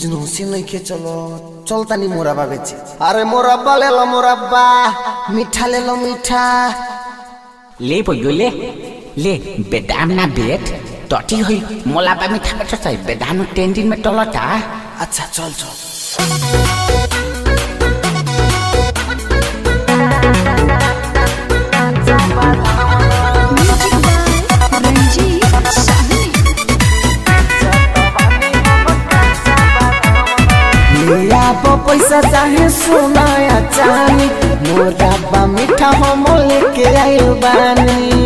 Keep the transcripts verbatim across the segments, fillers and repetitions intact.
बुझनो से नहीं के चलो चलता नहीं मोरब्बा बेचे अरे मोरब्बा ले लो मोरब्बा मीठा ले लो मीठा ले बोयो ले ले बेदाम ना बेट तटी होई मोलाबा मीठा बेट सही बेदानो टेन दिन में टलता अच्छा चल चल पैसा चाहे सोना या चांदी मोरब्बा मीठा हम लेके आइल बानी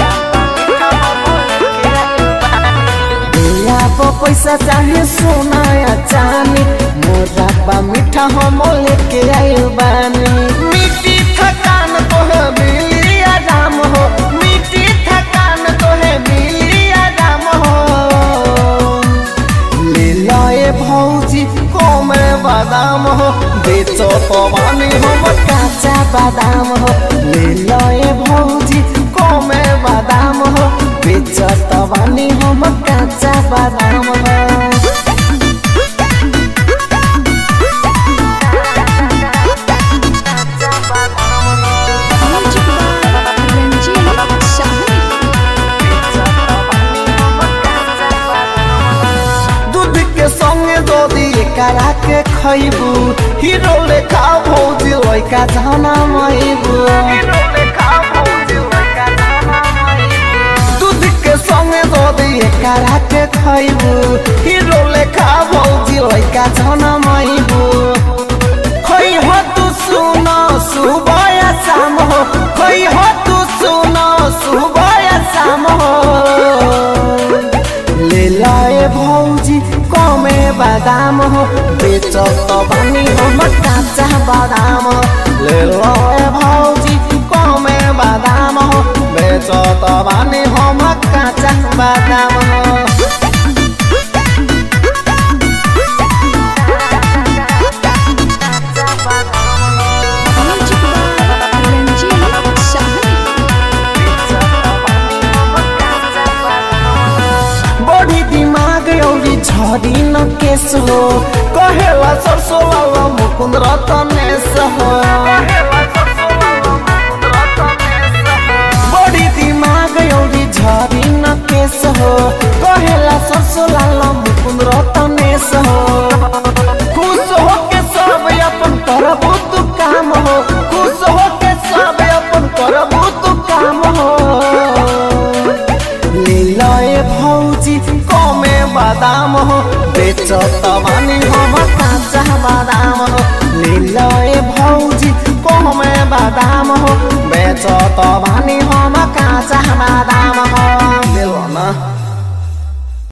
पैसा चाहे सोना या चांदी मोरब्बा मीठा हम लेके आइल बानी मिट्टी थकान तो है मिली आराम हो मिट्टी थकान तो है मिली आराम हो ले लाए भौजी कोमे बादाम हो बेचो तो बानी हम काचा बादाम हो ले लाए भौजी कोमे बादाम हो बेचो तो बानी हम काचा बादाम हो करा के खइबू हीरो लेखा भौजी लइका जाना मइबू दूध के संगे दूध करा के खइबू हीरो लेखा भौजी लइका जाना मइबू खइ हो तू सुनो सुबह या शाम हो खइ हो तू सुनो सुबह या शाम हो ले लाए भौजी कोमे बादाम हो बेचो तो बानी हम काचा बादाम ले लाए भौजी कोमे बादाम हो बेचो तो बानी हम काचा बादाम हो झरी न केस हो कहेला सरसो लाला मुकुंद रतनेश हो बड़ी दिमाग औरी झरी न केस हो कहेला सरसो लाला मुकुंद रतनेश हो खुश हो के सब अपन करबू तू काम हो खुश हो के सब अपन करबू तू काम हो ले लाए भौजी कोमे बादाम हो बेचो तो बानी हम काचा बादाम हो ले लाए भौजी कोमे बादाम हो बेचो तो बानी हम काचा बादाम हो।